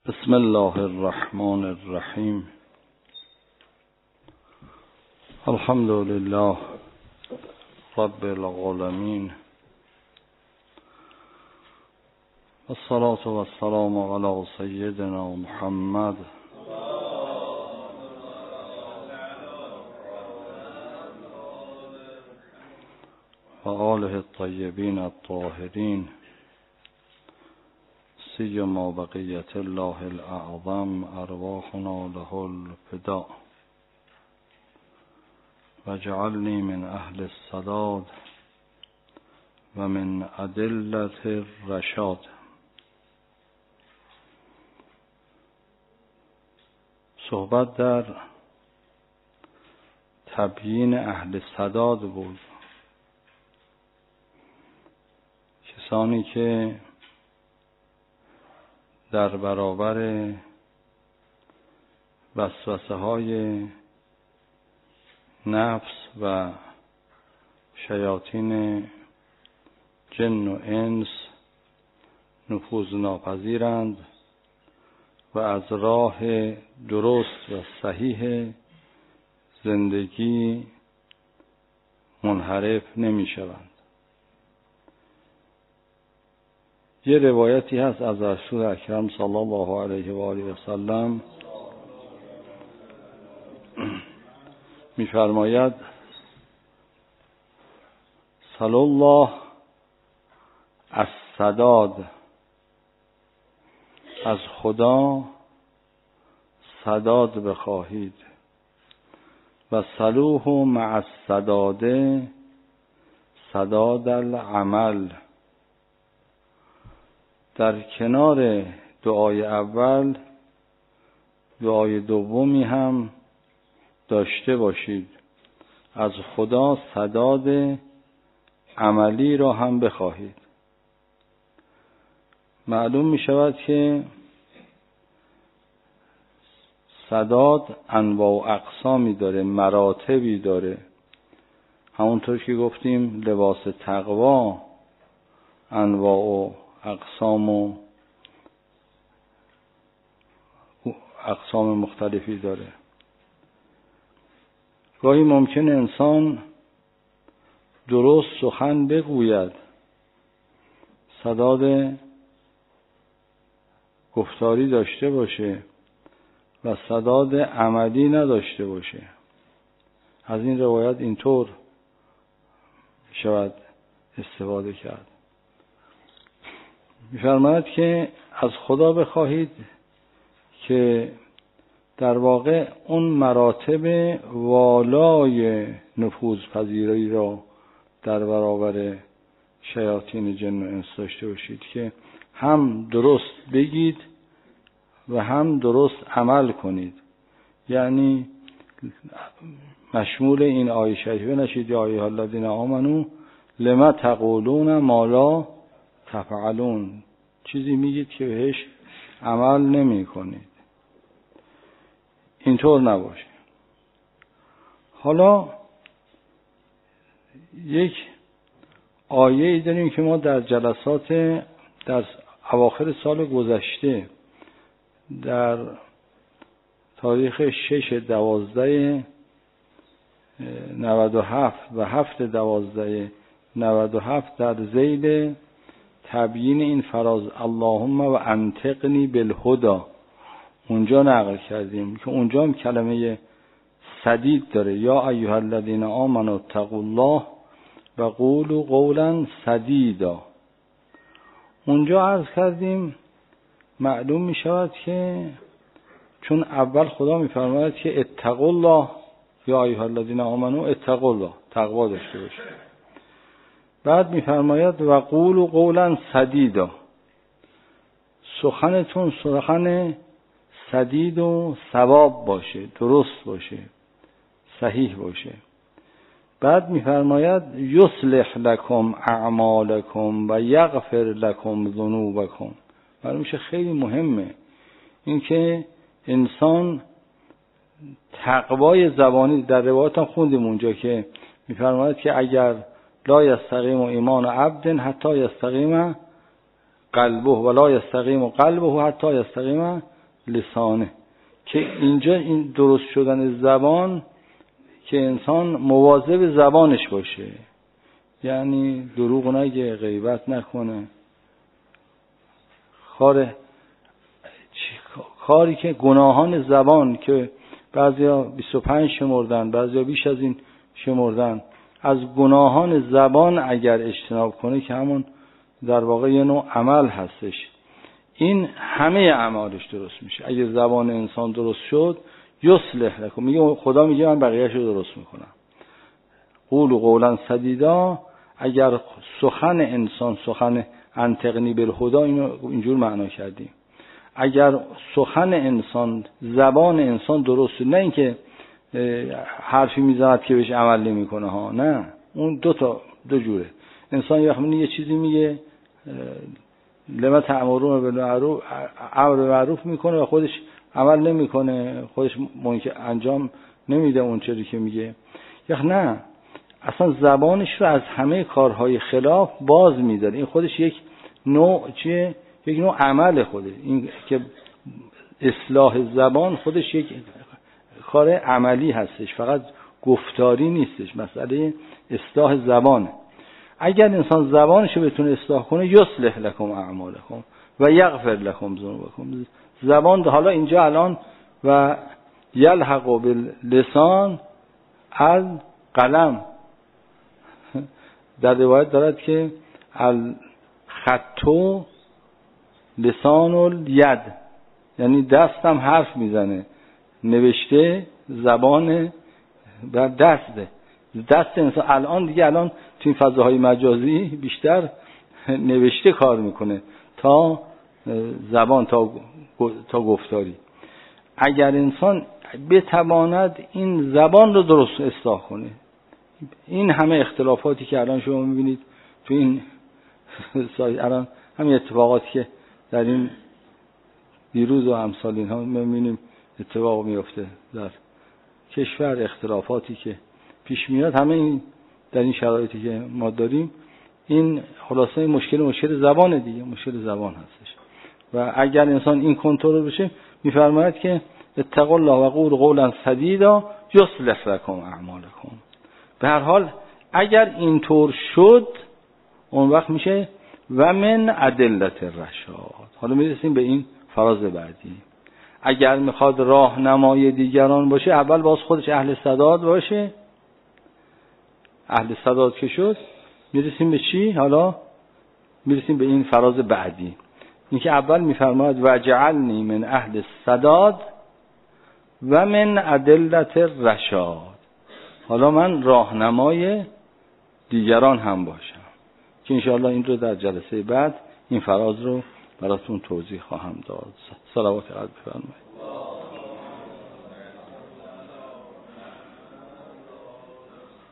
بسم الله الرحمن الرحیم. الحمد لله رب العالمین، والصلاة والسلام علی سیدنا محمد و آله الطیبین الطاهرین، سیما بقیت الله الاعظم ارواحنا له الفداء واجعلنی من اهل السداد و من ادلة الرشاد. صحبت در تبیین اهل سداد بود، کسانی که در برابر وسوسه های نفس و شیاطین جن و انس نفوذ ناپذیرند و از راه درست و صحیح زندگی منحرف نمی شوند. یه روایتی هست از رسول اکرم صلی الله علیه و آله و سلم، می‌فرماید صلی الله السداد، از خدا سداد بخواهید، و صلوه مع السداد سداد العمل. در کنار دعای اول دعای دومی هم داشته باشید، از خدا سداد عملی را هم بخواهید. معلوم می شود که سداد انواع و اقسامی داره، مراتبی داره. همونطور که گفتیم لباس تقوا انواع و اقسام مختلفی داره. گاهی ممکن انسان درست سخن بگوید، سداد گفتاری داشته باشه و سداد عملی نداشته باشه. از این روایت اینطور شود استفاده کرد. می‌فرماید که از خدا بخواهید که در واقع اون مراتب والای نفوذپذیری را در برابر شیاطین جن و انس داشته باشید که هم درست بگید و هم درست عمل کنید. یعنی مشمول این آیه شریفه نشید یا ایها الذین آمنو لما تقولون ما لا تفعلون، چیزی میگید که بهش عمل نمی کنید. اینطور نباشه. حالا یک آیه‌ای داریم که ما در جلسات در اواخر سال گذشته در تاریخ 6/12/97 و 7/12/97 در ذیل تبیین این فراز اللهم و انطقنی بالهدی اونجا نقل کردیم که اونجا هم کلمه سدید داره، یا ایها الذین آمنوا اتقوا الله و قولوا قولا سدیدا. اونجا عرض کردیم معلوم می شود که چون اول خدا می فرماید که اتقوا الله یا ایها الذین آمنوا اتقوا الله، تقوا داشته باشید. بعد می فرماید و قولوا قولا سدیدا، سخنتون سخن سدید و صواب باشه، درست باشه، صحیح باشه. بعد می‌فرماید یصلح لکم اعمالکم و یغفر لکم ذنوبکم. معلوم میشه خیلی مهمه اینکه انسان تقوای زبانی، در روایات هم خوندیم اونجا که می‌فرماید که اگر لا یستقیم ایمان عبد حتی یستقیم قلبه ولا یستقیم قلبه حتی یستقیم لسانه، که اینجا این درست شدن زبان که انسان مواظب زبانش باشه، یعنی دروغ نگه، غیبت نکنه، کاری که گناهان زبان که بعضیا 25 شمردن، بعضیا بیش از این شمردن، از گناهان زبان اگر اجتناب کنه که همون در واقع یه نوع عمل هستش، این همه اعمالش درست میشه. اگر زبان انسان درست شد یصلح لکم، میگه خدا میگه من بقیه‌شو درست میکنم. قول قولا سدیدا، اگر سخن انسان، سخن انطقنی بالهدی، اینو اینجور معنا کردیم، اگر سخن انسان، زبان انسان درست شد، نه اینکه حرفی میزند که بهش عمل نمیکنه ها، نه، اون دو جوره. انسان یه وقتی یه چیزی میگه لما تأمرون بالمعروف، امر به معروف میکنه و خودش عمل نمیکنه، خودش انجام نمیده اون چیزی که میگه، یا نه اصلا زبانش رو از همه کارهای خلاف باز میداره. این خودش یک نوع چیه؟ یک نوع عمل خوده. این که اصلاح زبان خودش یک کار عملی هستش، فقط گفتاری نیستش، مسئله اصلاح زبانه. اگر انسان زبانشو بتونه اصلاح کنه یصلح لکم اعمالکم و یغفر لکم ذنوبکم. زبان حالا اینجا الان و یلحق باللسان القلم، در روایت دارد که الخطو لسان الید، یعنی دستم حرف میزنه، نوشته زبان بر دسته. دست انسان الان دیگه، الان تو این فضاهای مجازی بیشتر نوشته کار میکنه تا زبان، تا گفتاری. اگر انسان بتواند این زبان رو درست اصلاح کنه، این همه اختلافاتی که الان شما میبینید تو این الان همین اتفاقاتی که در این دیروز و امثال اینها میبینیم اتفاق میفته در کشور، اختلافاتی که پیش میاد، همه این در این شرایطی که ما داریم، این خلاصه مشکل زبان دیگه، مشکل زبان هستش. و اگر انسان این کنترل بشه، میفرماید که اتقوا الله و قولوا قولا سدیدا یصلح لکم اعمالکم. به هر حال اگر اینطور شد، اون وقت میشه و من ادلت الرشاد. حالا میرسیم به این فراز بعدی. اگر میخواد راهنمای دیگران باشه، اول باز خودش اهل سداد باشه. اهل سداد که شد، میرسیم به چی؟ حالا میرسیم به این فراز بعدی، این که اول میفرماید وجعلنی من اهل السداد و من ادلت الرشاد. حالا من راهنمای دیگران هم باشم، که انشاءالله این رو در جلسه بعد این فراز رو براتون توضیح خواهم داد. صلوات علی بفرمایید.